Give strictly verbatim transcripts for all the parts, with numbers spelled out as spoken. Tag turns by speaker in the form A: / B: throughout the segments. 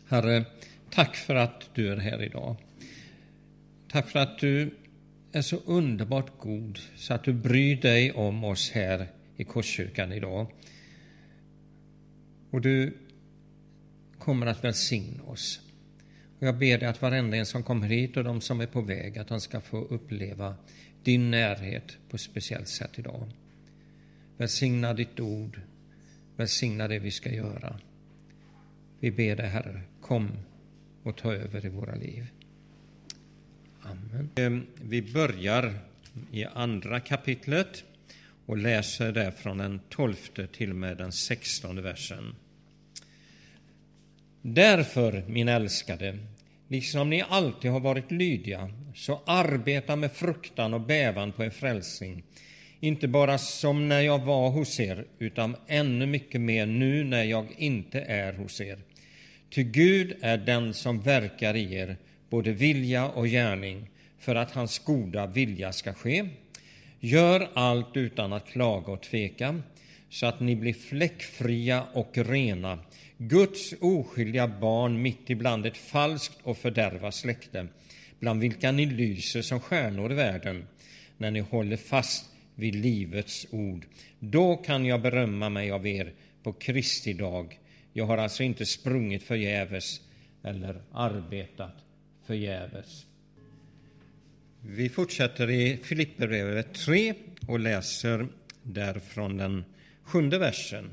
A: Herre, tack för att du är här idag. Tack för att du är så underbart god så att du bryr dig om oss här i Korskyrkan idag. Och du kommer att välsigna oss. Och jag ber dig att varenda en som kommer hit och de som är på väg, att de ska få uppleva din närhet på ett speciellt sätt idag. Välsigna ditt ord. Välsigna det vi ska göra. Vi ber dig, Herre, kom och ta över i våra liv. Amen. Vi börjar i andra kapitlet och läser där från den tolfte till med den sextonde versen. Därför, min älskade, liksom ni alltid har varit lydiga, så arbeta med fruktan och bävan på er frälsning. Inte bara som när jag var hos er, utan ännu mycket mer nu när jag inte är hos er. Ty Gud är den som verkar i er, både vilja och gärning, för att hans goda vilja ska ske. Gör allt utan att klaga och tveka, så att ni blir fläckfria och rena, Guds oskyldiga barn mitt ibland ett falskt och fördärvat släkte, bland vilka ni lyser som stjärnor i världen, när ni håller fast vid livets ord. Då kan jag berömma mig av er på Kristi dag. Jag har alltså inte sprungit förgäves eller arbetat förgäves. Vi fortsätter i Filipperbrevet tre och läser där från den sjunde versen.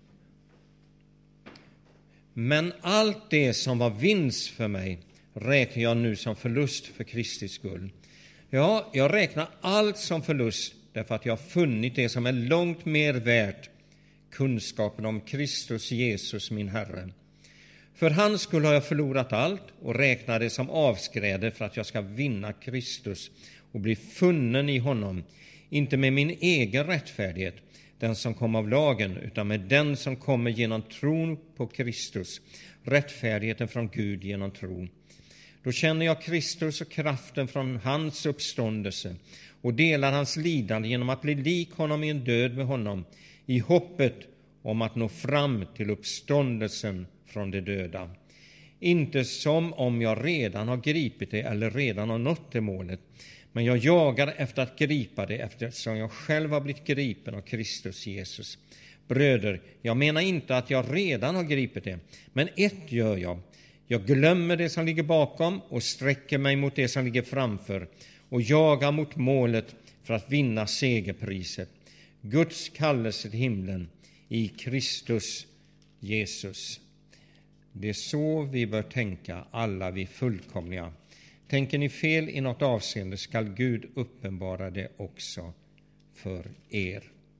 A: Men allt det som var vinst för mig räknar jag nu som förlust för Kristi skull. Ja, jag räknar allt som förlust därför att jag har funnit det som är långt mer värt, kunskapen om Kristus Jesus min Herre. För hans skull har jag förlorat allt och räknar det som avskräde för att jag ska vinna Kristus och bli funnen i honom, inte med min egen rättfärdighet, den som kom av lagen, utan med den som kommer genom tron på Kristus, rättfärdigheten från Gud genom tron. Då känner jag Kristus och kraften från hans uppståndelse och delar hans lidande genom att bli lik honom i en död med honom, i hoppet om att nå fram till uppståndelsen från de döda. Inte som om jag redan har gripit det eller redan har nått det målet, men jag jagar efter att gripa det eftersom jag själv har blivit gripen av Kristus Jesus. Bröder, jag menar inte att jag redan har gripit det, men ett gör jag. Jag glömmer det som ligger bakom och sträcker mig mot det som ligger framför och jagar mot målet för att vinna segerpriset. Guds kallelse till himlen i Kristus Jesus. Det är så vi bör tänka, alla vi fullkomliga. Tänker ni fel i något avseende skall Gud uppenbara det också för er.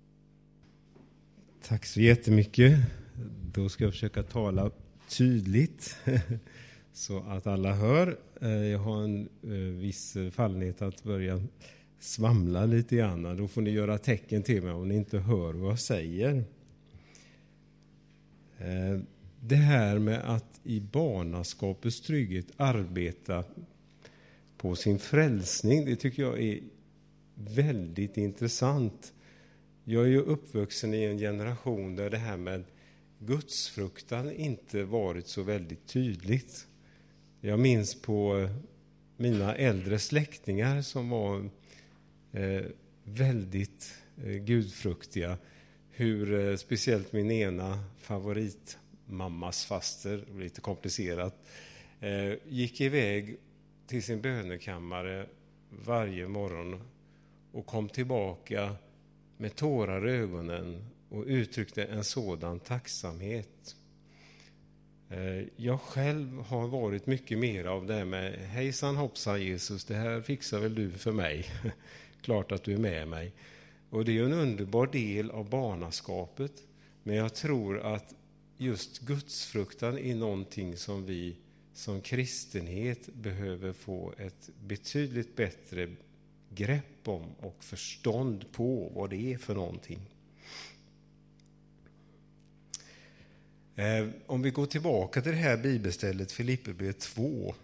B: Tack så jättemycket. Då ska jag försöka tala tydligt så att alla hör. Jag har en viss fallenhet att börja svamla lite grann. Då får ni göra tecken till mig om ni inte hör vad jag säger. Det här med att i barnaskapets trygghet arbeta på sin frälsning, det tycker jag är väldigt intressant. Jag är ju uppvuxen i en generation där det här med gudsfruktan inte varit så väldigt tydligt. Jag minns på mina äldre släktingar som var eh, väldigt eh, gudfruktiga, hur eh, speciellt min ena favoritmammas faster, lite komplicerat, eh, gick iväg till sin bönekammare varje morgon och kom tillbaka med tårar i ögonen och uttryckte en sådan tacksamhet. Jag själv har varit mycket mer av det med hejsan hoppsan Jesus, det här fixar väl du för mig. Klart att du är med mig. Och det är en underbar del av barnaskapet. Men jag tror att just gudsfruktan är någonting som vi som kristenhet behöver få ett betydligt bättre grepp om och förstånd på vad det är för någonting. Eh, om vi går tillbaka till det här bibelstället Filipperbrevet två.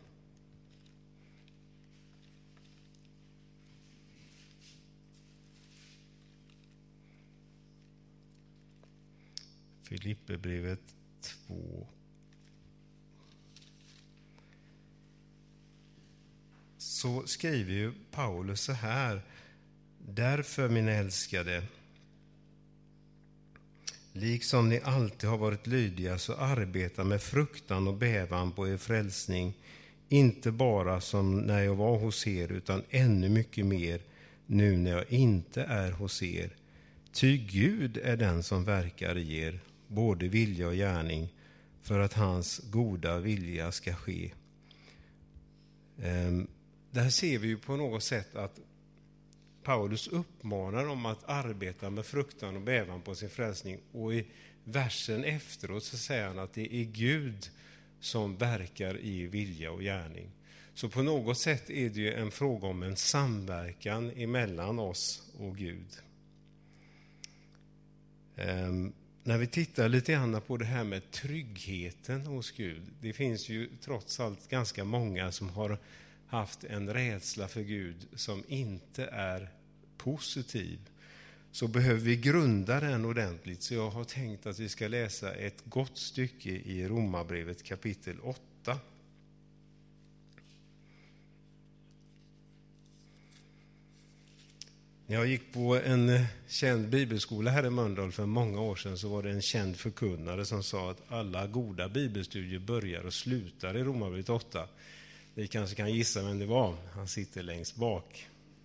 B: Filipperbrevet två. så skriver ju Paulus så här: därför, mina älskade, liksom ni alltid har varit lydiga, så arbeta med fruktan och bävan på er frälsning, inte bara som när jag var hos er, utan ännu mycket mer nu när jag inte är hos er. Ty Gud är den som verkar i er, både vilja och gärning, för att hans goda vilja ska ske. Ehm, där ser vi ju på något sätt att Paulus uppmanar om att arbeta med fruktan och bävan på sin frälsning, och i versen efteråt så säger han att det är Gud som verkar i vilja och gärning. Så på något sätt är det ju en fråga om en samverkan emellan oss och Gud. Ehm, när vi tittar lite grann på det här med tryggheten hos Gud, det finns ju trots allt ganska många som har haft en rädsla för Gud som inte är positiv, så behöver vi grunda den ordentligt. Så jag har tänkt att vi ska läsa ett gott stycke i Romarbrevet kapitel åtta. När jag gick på en känd bibelskola här i Mölndal för många år sedan, så var det en känd förkunnare som sa att alla goda bibelstudier börjar och slutar i Romarbrevet åtta. Ni kanske kan gissa vem det var. Han sitter längst bak.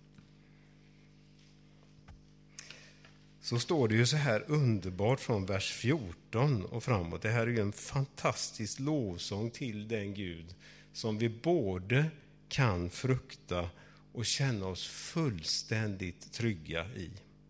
B: Så står det ju så här underbart från vers fjorton och framåt. Det här är ju en fantastisk lovsång till den Gud som vi både kan frukta och känna oss fullständigt trygga i.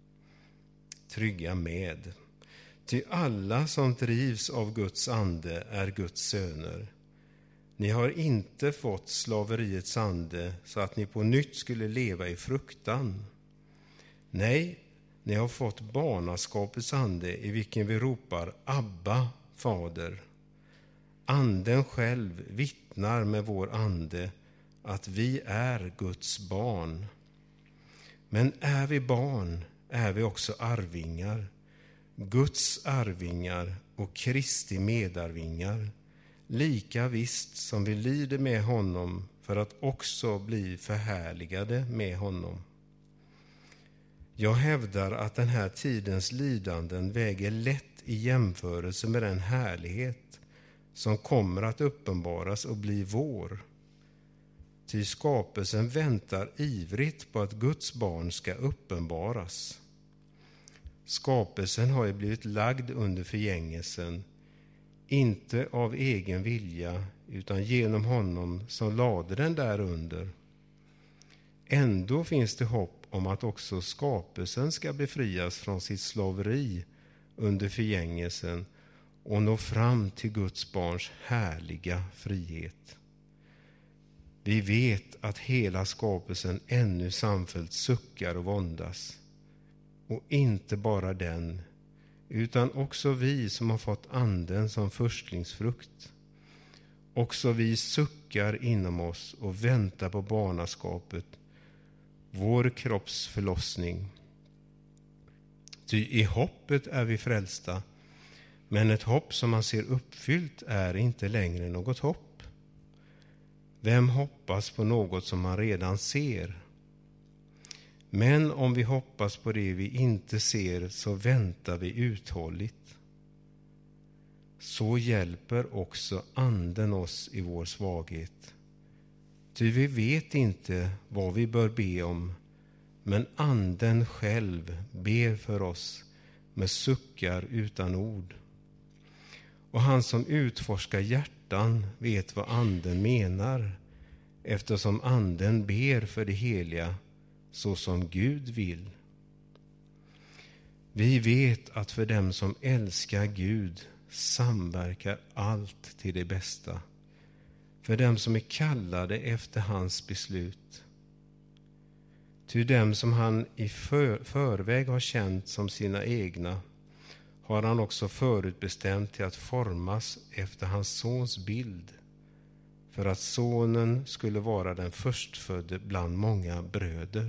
B: Trygga med. Ty alla som drivs av Guds ande är Guds söner. Ni har inte fått slaveriets ande så att ni på nytt skulle leva i fruktan. Nej, ni har fått barnaskapets ande, i vilken vi ropar Abba, Fader. Anden själv vittnar med vår ande att vi är Guds barn. Men är vi barn är vi också arvingar, Guds arvingar och Kristi medarvingar, lika visst som vi lider med honom för att också bli förhärligade med honom. Jag hävdar att den här tidens lidanden väger lätt i jämförelse med den härlighet som kommer att uppenbaras och bli vår. Ty skapelsen väntar ivrigt på att Guds barn ska uppenbaras. Skapelsen har ju blivit lagd under förgängelsen, inte av egen vilja utan genom honom som lade den där under. Ändå finns det hopp om att också skapelsen ska befrias från sitt slaveri under förgängelsen och nå fram till Guds barns härliga frihet. Vi vet att hela skapelsen ännu samfällt suckar och våndas. Och inte bara den, utan också vi som har fått anden som förstlingsfrukt. Också vi suckar inom oss och väntar på barnaskapet, vår kropps förlossning. Ty i hoppet är vi frälsta, men ett hopp som man ser uppfyllt är inte längre något hopp. Vem hoppas på något som man redan ser? Men om vi hoppas på det vi inte ser, så väntar vi uthålligt. Så hjälper också anden oss i vår svaghet. Ty vi vet inte vad vi bör be om, men anden själv ber för oss med suckar utan ord. Och han som utforskar hjärtan vet vad anden menar, eftersom anden ber för det heliga så som Gud vill. Vi vet att för dem som älskar Gud samverkar allt till det bästa, för dem som är kallade efter hans beslut. Ty dem som han i för, förväg har känt som sina egna har han också förutbestämt till att formas efter hans sons bild, för att sonen skulle vara den förstfödde bland många bröder.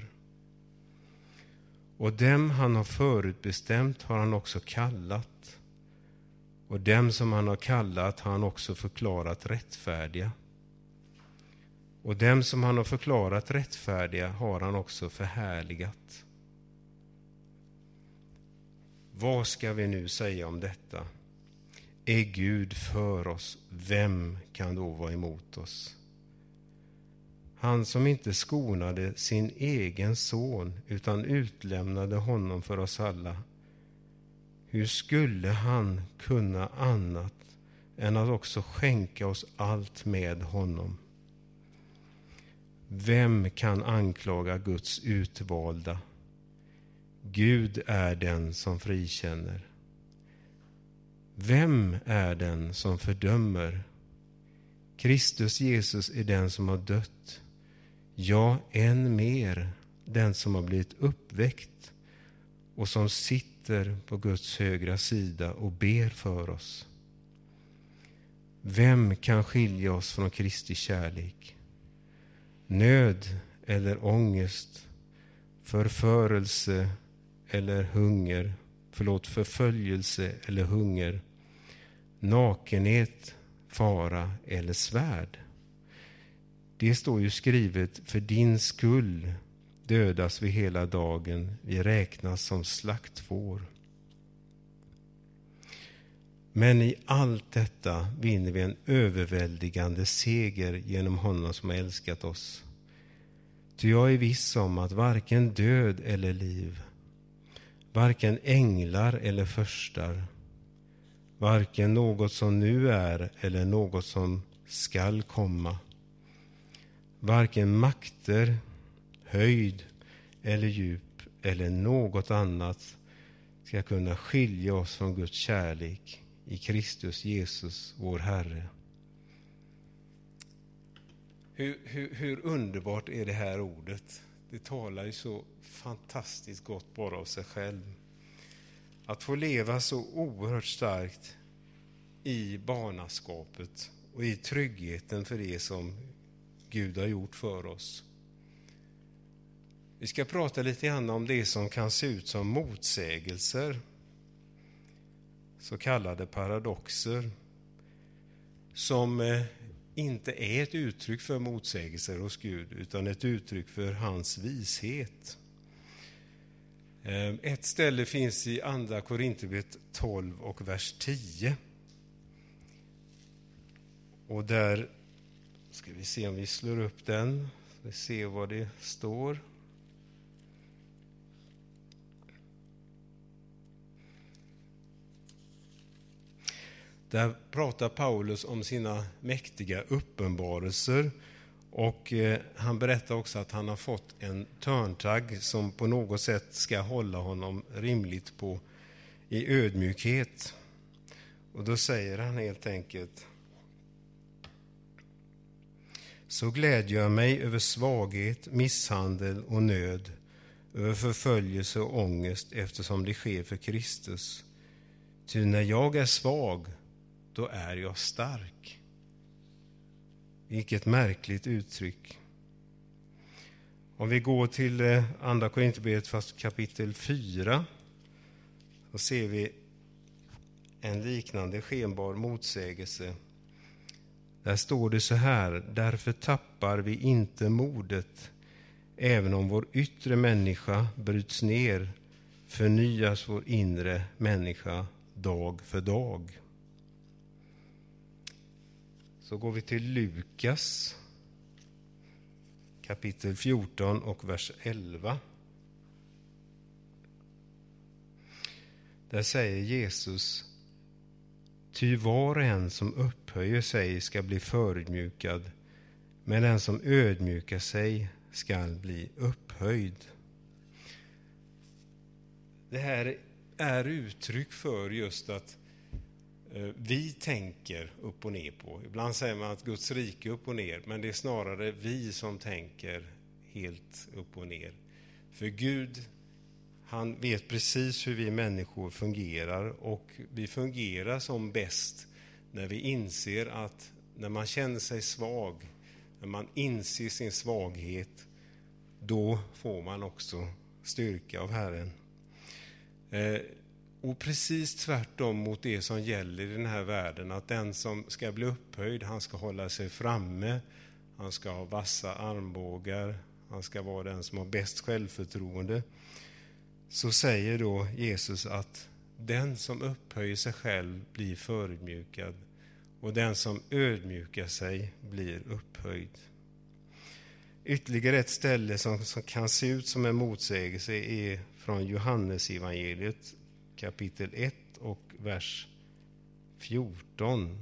B: Och dem han har förutbestämt har han också kallat, och dem som han har kallat har han också förklarat rättfärdiga. Och dem som han har förklarat rättfärdiga har han också förhärligat. Vad ska vi nu säga om detta? Är Gud för oss, vem kan då vara emot oss? Han som inte skonade sin egen son utan utlämnade honom för oss alla. Hur skulle han kunna annat än att också skänka oss allt med honom? Vem kan anklaga Guds utvalda? Gud är den som frikänner. Vem är den som fördömer? Kristus Jesus är den som har dött. Ja, än mer den som har blivit uppväckt och som sitter på Guds högra sida och ber för oss. Vem kan skilja oss från Kristi kärlek? Nöd eller ångest, förförelse eller hunger, förlåt, förföljelse eller hunger, nakenhet, fara eller svärd. Det står ju skrivet, för din skull dödas vi hela dagen, vi räknas som slaktfår. Men i allt detta vinner vi en överväldigande seger genom honom som har älskat oss. Ty jag är viss om att varken död eller liv, varken änglar eller förstar, varken något som nu är eller något som skall komma, varken makter, höjd eller djup eller något annat ska kunna skilja oss från Guds kärlek i Kristus Jesus, vår Herre. Hur, hur, hur underbart är det här ordet? Det talar ju så fantastiskt gott bara av sig själv. Att få leva så oerhört starkt i barnaskapet och i tryggheten för det som Gud har gjort för oss. Vi ska prata lite grann om det som kan se ut som motsägelser, så kallade paradoxer, som inte är ett uttryck för motsägelser hos Gud utan ett uttryck för hans vishet. Ett ställe finns i andra Korinthierbrevet tolv och vers tio. Och där ska vi se om vi slår upp den. Vi ser vad det står. Där pratar Paulus om sina mäktiga uppenbarelser. Och eh, han berättar också att han har fått en törntagg som på något sätt ska hålla honom rimligt på i ödmjukhet. Och då säger han helt enkelt: så glädjer jag mig över svaghet, misshandel och nöd, över förföljelse och ångest eftersom det sker för Kristus. Ty när jag är svag, då är jag stark. Vilket märkligt uttryck. Om vi går till andra Korinthierbrevet fast kapitel fyra, så ser vi en liknande skenbar motsägelse. Där står det så här: därför tappar vi inte modet, även om vår yttre människa bryts ner, förnyas vår inre människa dag för dag. Så går vi till Lukas kapitel fjorton och vers elva. Där säger Jesus: ty var och en som upphöjer sig ska bli förödmjukad, men den som ödmjukar sig ska bli upphöjd. Det här är uttryck för just att vi tänker upp och ner på. Ibland säger man att Guds rike är upp och ner, men det är snarare vi som tänker helt upp och ner. För Gud, han vet precis hur vi människor fungerar, och vi fungerar som bäst när vi inser att när man känner sig svag, när man inser sin svaghet, då får man också styrka av Herren. Eh, Och precis tvärtom mot det som gäller i den här världen, att den som ska bli upphöjd, han ska hålla sig framme, han ska ha vassa armbågar, han ska vara den som har bäst självförtroende. Så säger då Jesus att den som upphöjer sig själv blir förödmjukad och den som ödmjukar sig blir upphöjd. Ytterligare ett ställe som, som kan se ut som en motsägelse är från Johannes evangeliet kapitel ett och vers fjorton.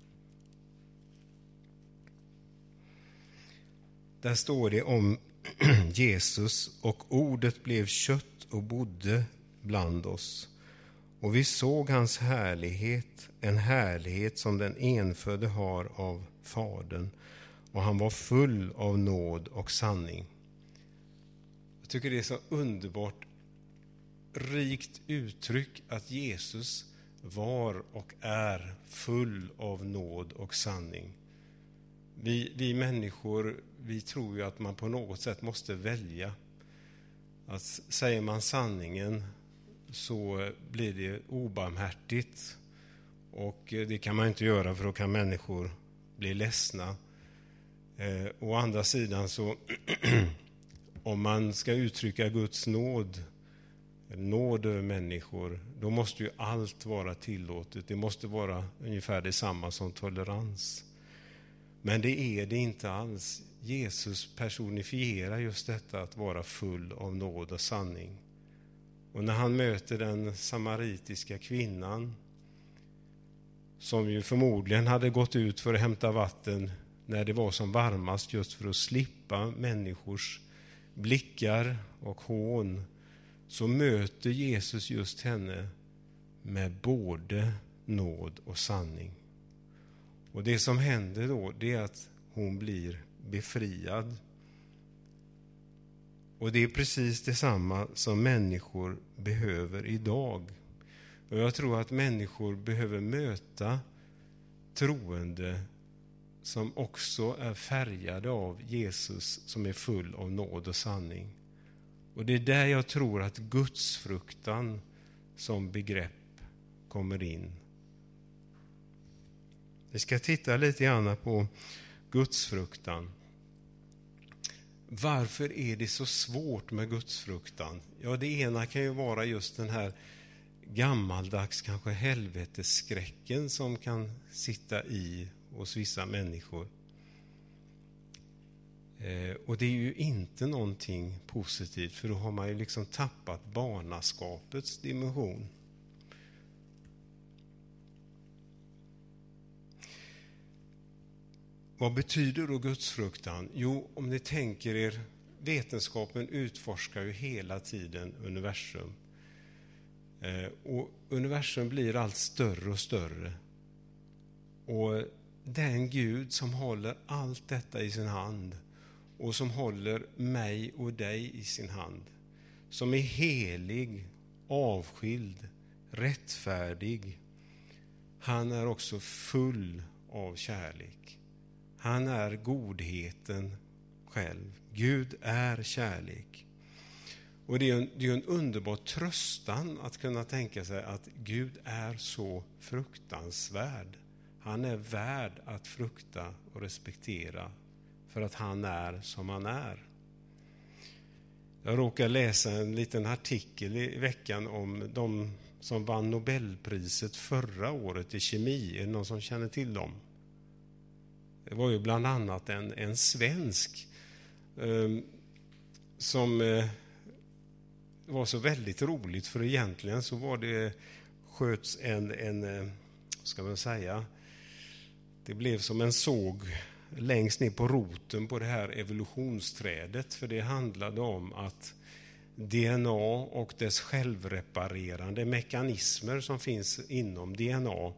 B: Där står det om Jesus: och ordet blev kött och bodde bland oss. Och vi såg hans härlighet, en härlighet som den enfödde har av Fadern. Och han var full av nåd och sanning. Jag tycker det är så underbart rikt uttryck att Jesus var och är full av nåd och sanning. Vi, vi människor, vi tror ju att man på något sätt måste välja. Att säger man sanningen så blir det obarmhärtigt. Och det kan man inte göra, för då kan människor bli ledsna. Eh, å andra sidan så om man ska uttrycka Guds nåd, nåd över människor, då måste ju allt vara tillåtet. Det måste vara ungefär detsamma som tolerans. Men det är det inte alls. Jesus personifierar just detta att vara full av nåd och sanning. Och när han möter den samaritiska kvinnan, som ju förmodligen hade gått ut för att hämta vatten när det var som varmast, just för att slippa människors blickar och hån, så möter Jesus just henne med både nåd och sanning. Och det som händer då, det är att hon blir befriad. Och det är precis detsamma som människor behöver idag. Och jag tror att människor behöver möta troende som också är färgade av Jesus, som är full av nåd och sanning. Och det är där jag tror att Guds fruktan som begrepp kommer in. Vi ska titta lite grann på Guds fruktan. Varför är det så svårt med Guds fruktan? Ja, det ena kan ju vara just den här gammaldags kanske helvetesskräcken som kan sitta i hos vissa människor. Eh, och det är ju inte någonting positivt, för då har man ju liksom tappat barnaskapets dimension. Vad betyder då Guds fruktan? Jo, om ni tänker er, vetenskapen utforskar ju hela tiden universum. Eh, och universum blir allt större och större. Och den Gud som håller allt detta i sin hand och som håller mig och dig i sin hand, som är helig, avskild, rättfärdig, han är också full av kärlek. Han är godheten själv. Gud är kärlek. Och det är en, det är en underbar tröstan att kunna tänka sig att Gud är så fruktansvärd. Han är värd att frukta och respektera för att han är som han är. Jag råkar läsa en liten artikel i veckan om de som vann Nobelpriset förra året i kemi. Är det någon som känner till dem? Det var ju bland annat en, en svensk eh, som eh, var så väldigt roligt, för egentligen så var det sköts en, en eh, ska man säga, det blev som en såg längst ner på roten på det här evolutionsträdet, för det handlade om att D N A och dess självreparerande mekanismer som finns inom D N A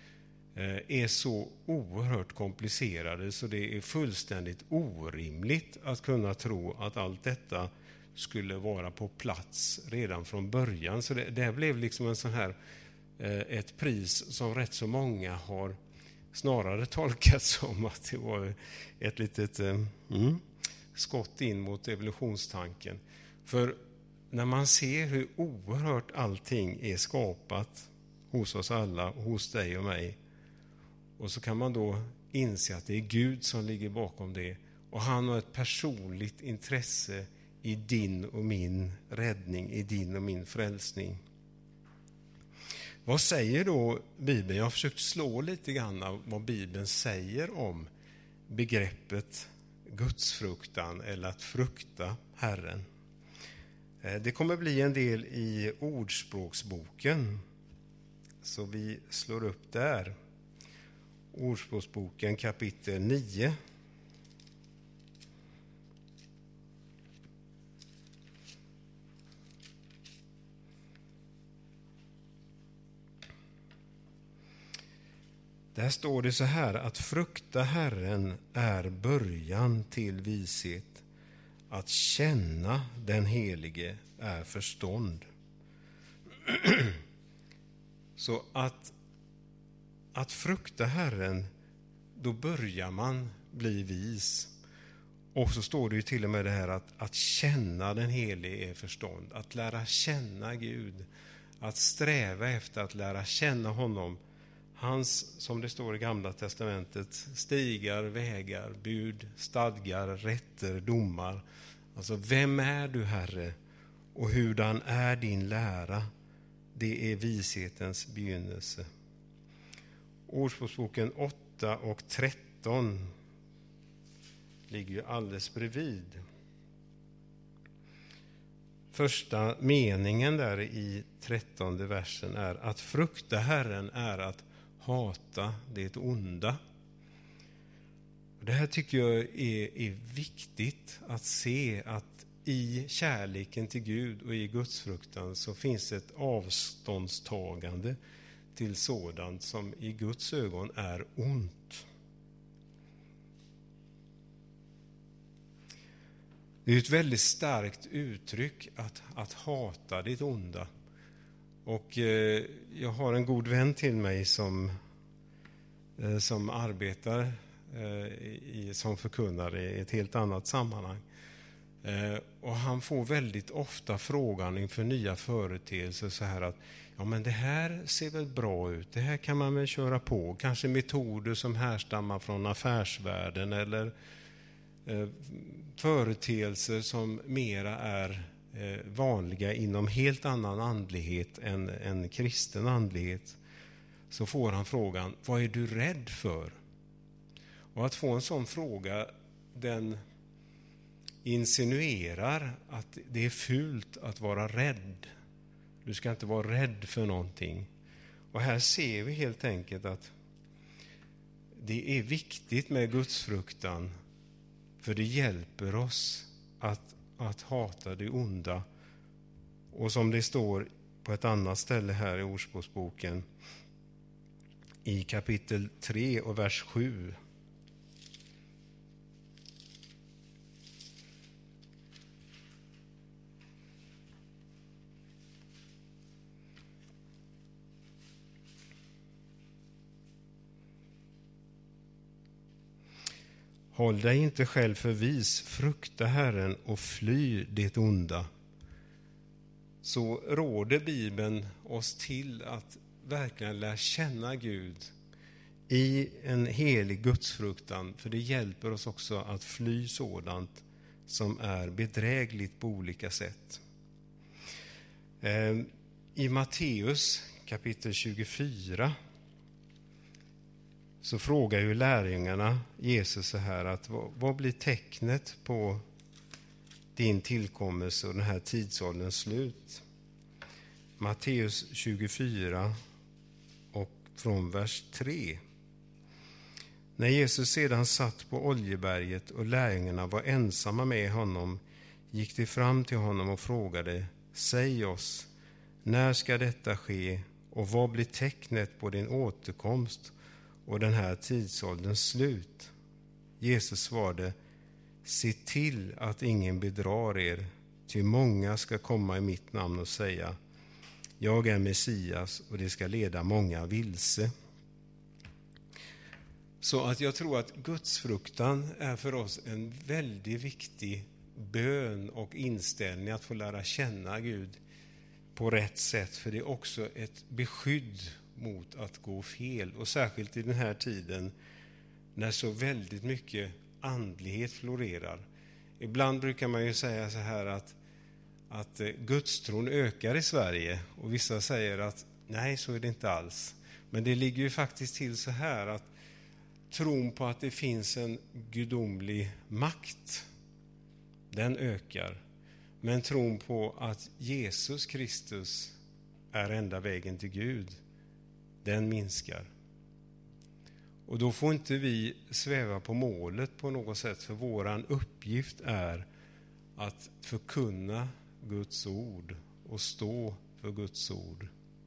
B: är så oerhört komplicerade så det är fullständigt orimligt att kunna tro att allt detta skulle vara på plats redan från början. Så det, det blev liksom en sån här ett pris som rätt så många har snarare tolkat som att det var ett litet mm, skott in mot evolutionstanken. För när man ser hur oerhört allting är skapat hos oss alla, hos dig och mig, och så kan man då inse att det är Gud som ligger bakom det, Och han har ett personligt intresse i din och min räddning, i din och min frälsning. Vad säger då Bibeln? Jag har försökt slå lite grann av vad Bibeln säger om begreppet gudsfruktan eller att frukta Herren. Det kommer bli en del i Ordspråksboken, så vi slår upp där. Ordspråksboken kapitel nio. Där står det så här: att frukta Herren är början till vishet. Att känna den helige är förstånd. Så att, att frukta Herren, då börjar man bli vis. Och så står det ju till och med det här att, att känna den helige är förstånd. Att lära känna Gud. Att sträva efter att lära känna honom. Hans, som det står i Gamla testamentet, stigar, vägar, bud, stadgar, rätter, domar. Alltså, vem är du, Herre? Och hurdan är din lära? Det är vishetens begynnelse. Ordspråksboken åtta och tretton ligger ju alldeles bredvid. Första meningen där i trettonde versen är: att frukta Herren är att hata det onda. Det här tycker jag är, är viktigt att se, att i kärleken till Gud och i gudsfruktan så finns ett avståndstagande till sådant som i Guds ögon är ont. Det är ett väldigt starkt uttryck att, att hata det onda. Och eh, jag har en god vän till mig som, eh, som arbetar eh, i, som förkunnare i ett helt annat sammanhang. Eh, och han får väldigt ofta frågan inför nya företeelser så här att ja, men det här ser väl bra ut, det här kan man väl köra på. Kanske metoder som härstammar från affärsvärlden eller eh, företeelser som mera är vanliga inom helt annan andlighet än en kristen andlighet. Så får han frågan: vad är du rädd för? Och att få en sån fråga, den insinuerar att det är fult att vara rädd. Du ska inte vara rädd för någonting. Och här ser vi helt enkelt att det är viktigt med gudsfruktan, för det hjälper oss att att hata det onda. Och som det står på ett annat ställe här i Ordspråksboken i kapitel tre och vers sju. Håll dig inte själv för vis, frukta Herren och fly det onda. Så råder Bibeln oss till att verkligen lära känna Gud i en helig gudsfruktan, för det hjälper oss också att fly sådant som är bedrägligt på olika sätt. I Matteus kapitel tjugofyra så frågar ju lärjungarna Jesus så här att vad, vad blir tecknet på din tillkommelse och den här tidsålderns slut? Matteus tjugofyra och från vers tre. När Jesus sedan satt på Oljeberget och lärjungarna var ensamma med honom gick de fram till honom och frågade: säg oss, när ska detta ske och vad blir tecknet på din återkomst och den här tidsålderns slut? Jesus svarade: se till att ingen bedrar er, ty många ska komma i mitt namn och säga: jag är Messias, och det ska leda många vilse. Så att jag tror att gudsfruktan är för oss en väldigt viktig bön och inställning, att få lära känna Gud på rätt sätt, för det är också ett beskydd mot att gå fel. Och särskilt i den här tiden när så väldigt mycket andlighet florerar. Ibland brukar man ju säga så här att, att gudstron ökar i Sverige, och vissa säger att nej, så är det inte alls. Men det ligger ju faktiskt till så här att tron på att det finns en gudomlig makt, den ökar. Men tron på att Jesus Kristus är enda vägen till Gud, den minskar. Och då får inte vi sväva på målet på något sätt, för våran uppgift är att förkunna Guds ord och stå för Guds ord.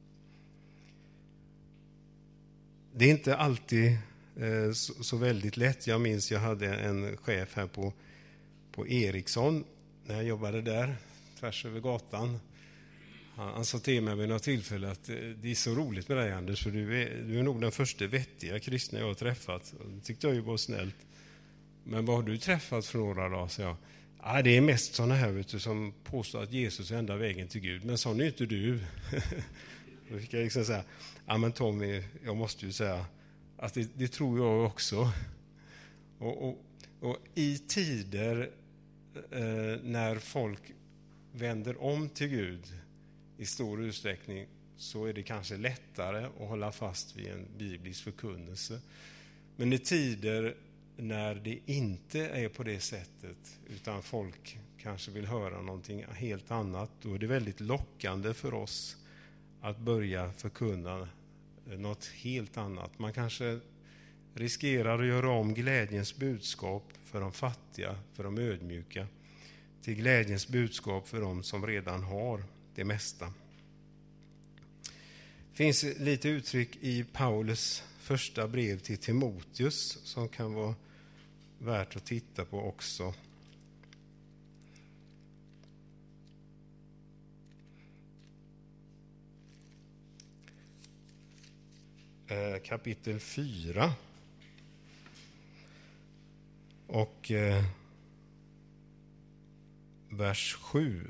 B: Det är inte alltid eh, så, så väldigt lätt. Jag minns jag hade en chef här på, på Ericsson när jag jobbade där, tvärs över gatan. Han, han sa till mig vid något tillfälle att det är så roligt med dig, Anders, för du är, du är nog den första vettiga kristna jag har träffat. Det tyckte jag ju var snällt. Men vad har du träffat för några dagar? Så jag, ja, det är mest sådana här, vet du, som påstår att Jesus är enda vägen till Gud. Men sån är inte du. Då fick jag liksom säga, ja men Tommy, jag måste ju säga att det, det tror jag också. Och, och, och i tider eh, när folk vänder om till Gud i stor utsträckning, så är det kanske lättare att hålla fast vid en biblisk förkunnelse. Men i tider när det inte är på det sättet, utan folk kanske vill höra någonting helt annat, då är det väldigt lockande för oss att börja förkunna något helt annat. Man kanske riskerar att göra om glädjens budskap för de fattiga, för de ödmjuka, till glädjens budskap för de som redan har det mesta. Det finns lite uttryck i Paulus första brev till Timoteus som kan vara värt att titta på också. Eh, kapitel fyra. Och eh, vers sju.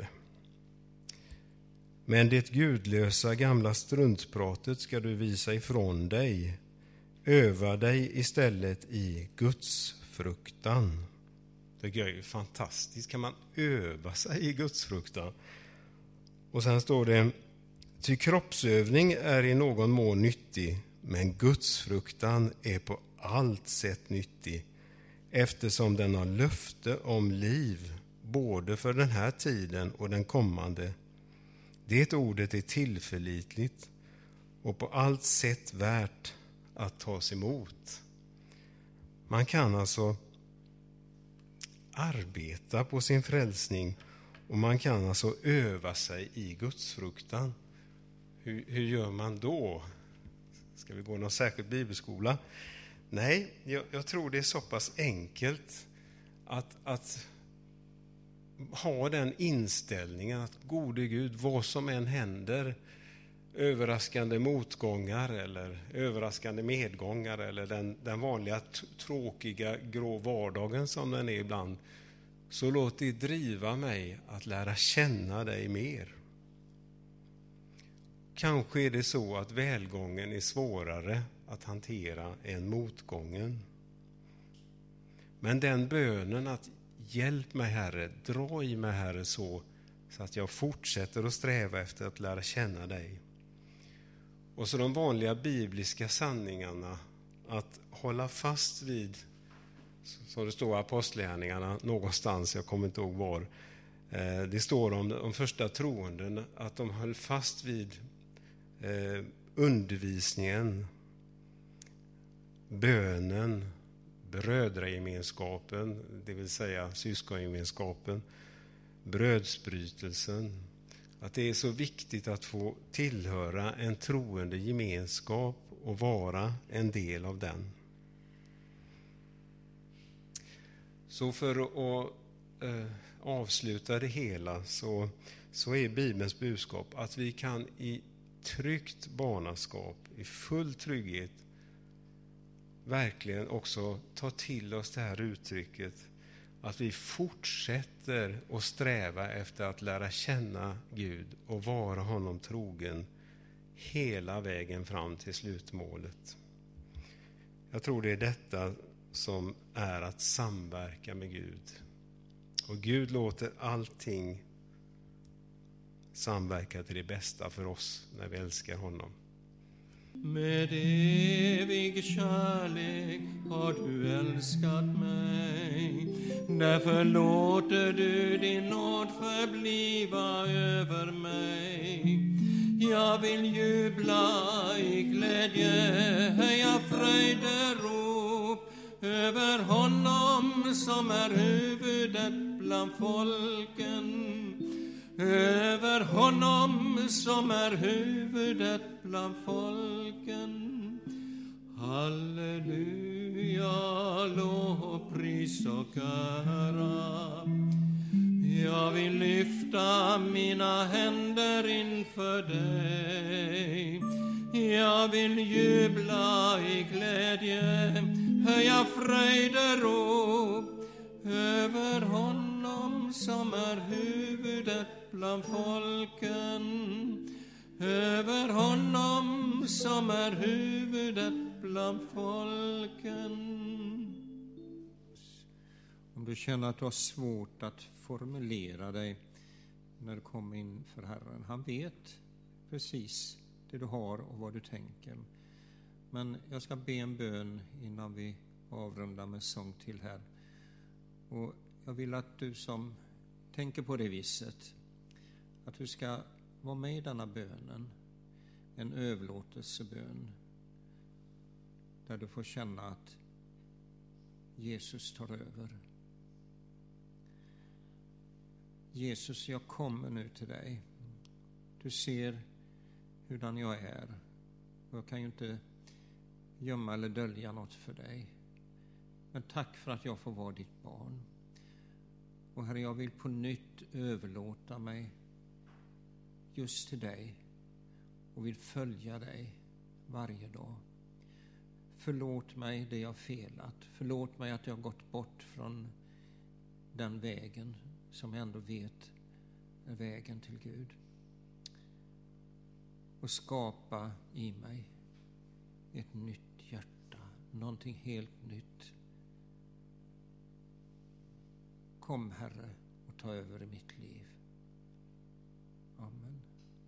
B: Men det gudlösa gamla struntpratet ska du visa ifrån dig. Öva dig istället i Guds fruktan. Det är ju fantastiskt. Kan man öva sig i Guds fruktan? Och sen står det: ty kroppsövning är i någon mån nyttig, men Guds fruktan är på allt sätt nyttig, eftersom den har löfte om liv både för den här tiden och den kommande. Det ordet är tillförlitligt och på allt sätt värt att tas emot. Man kan alltså arbeta på sin frälsning, och man kan alltså öva sig i Guds fruktan. Hur, hur gör man då? Ska vi gå någon särskild bibelskola? Nej, jag, jag tror det är så pass enkelt att, att ha den inställningen att gode Gud, vad som än händer, överraskande motgångar eller överraskande medgångar eller den, den vanliga t- tråkiga grå vardagen som den är ibland, så låt det driva mig att lära känna dig mer. Kanske är det så att välgången är svårare att hantera än motgången. Men den bönen att hjälp mig Herre, dra i mig Herre så, så att jag fortsätter att sträva efter att lära känna dig. Och så de vanliga bibliska sanningarna, att hålla fast vid, så det står i apostlagärningarna någonstans, jag kommer inte ihåg var, det står om de första troenden att de höll fast vid eh, undervisningen, bönen, brödragemenskapen, det vill säga syskongemenskapen, brödsbrytelsen. Att det är så viktigt att få tillhöra en troende gemenskap och vara en del av den. Så för att eh, avsluta det hela så, så är Bibelns budskap att vi kan i tryggt barnaskap, i full trygghet, verkligen också ta till oss det här uttrycket att vi fortsätter att sträva efter att lära känna Gud och vara honom trogen hela vägen fram till slutmålet. Jag tror det är detta som är att samverka med Gud. Och Gud låter allting samverka till det bästa för oss när vi älskar honom.
A: Med evig kärlek har du älskat mig. Därför låter du din nåd förbliva över mig. Jag vill jubla i glädje, höja fröjderop över honom som är huvudet bland folken. Över honom som är huvudet bland folken. Halleluja, lovpris och ära. Jag vill lyfta mina händer inför dig. Jag vill jubla i glädje, höja fröjderop över honom som är huvudet bland folken. Över honom som är huvudet bland folken. Om du känner att du har svårt att formulera dig när du kommer in för Herren. Han vet precis det du har och vad du tänker. Men jag ska be en bön innan vi avrundar med sång till här. Och jag vill att du som tänker på det viset, att du ska vara med i denna bönen, en överlåtelsebön, där du får känna att Jesus tar över. Jesus, jag kommer nu till dig. Du ser hurdan jag är. Och jag kan ju inte gömma eller dölja något för dig. Men tack för att jag får vara ditt barn. Och Herre, jag vill på nytt överlåta mig just till dig och vill följa dig varje dag. Förlåt mig det jag felat. Förlåt mig att jag har gått bort från den vägen som jag ändå vet är vägen till Gud. Och skapa i mig ett nytt hjärta, någonting helt nytt. Kom, Herre, och ta över i mitt liv. Amen.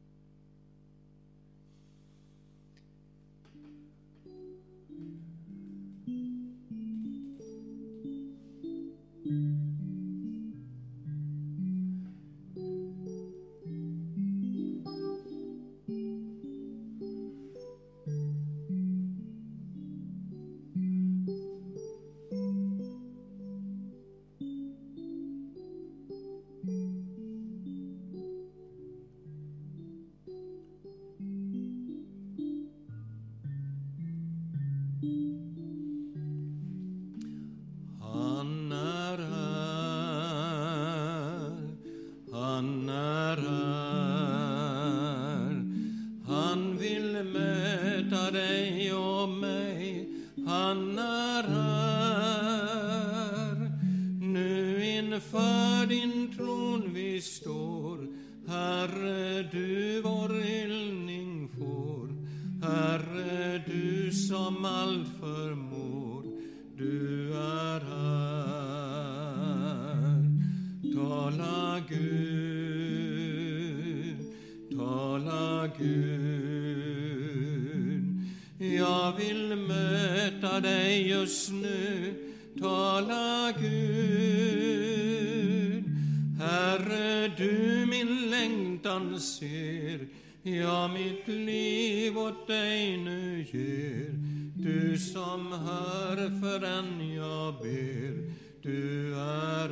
A: Ja, mitt liv åt dig nu ger. Du som hör för den jag ber. Du är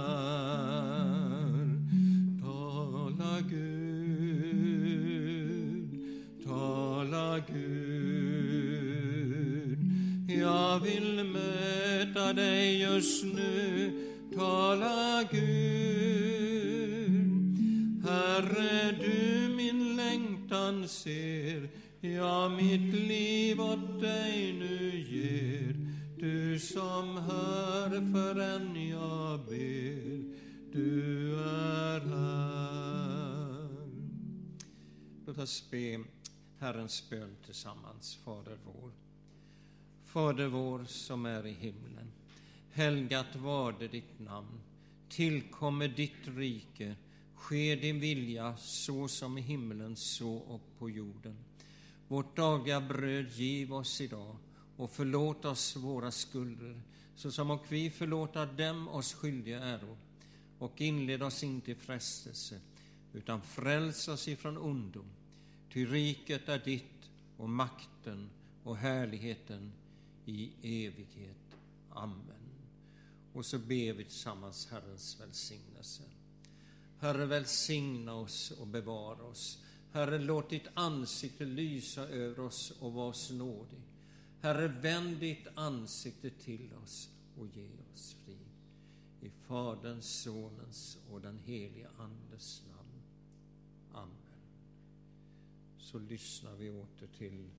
A: här. Tala Gud, tala Gud. Jag vill möta dig just nu. Tala Gud. Herre, du min längtan ser, ja, mitt liv åt dig nu ger. Du som hör för en jag ber, du är här. Låt oss be Herrens bön tillsammans, Fader vår. Fader vår som är i himlen, helgat varde ditt namn. Tillkommer ditt rike, sker din vilja så som i himlen så och på jorden. Vårt dagliga bröd giv oss idag och förlåt oss våra skulder, så som och vi förlåta dem oss skyldiga äro. Och inled oss inte i frestelse, utan fräls oss ifrån ondo. Ty riket är ditt och makten och härligheten i evighet. Amen. Och så ber vi tillsammans Herrens välsignelse. Herre, välsigna oss och bevara oss. Herre, låt ditt ansikte lysa över oss och var oss nådig. Herre, vänd ditt ansikte till oss och ge oss frid. I Faderns, Sonens och den heliga Andes namn. Amen. Så lyssnar vi åter till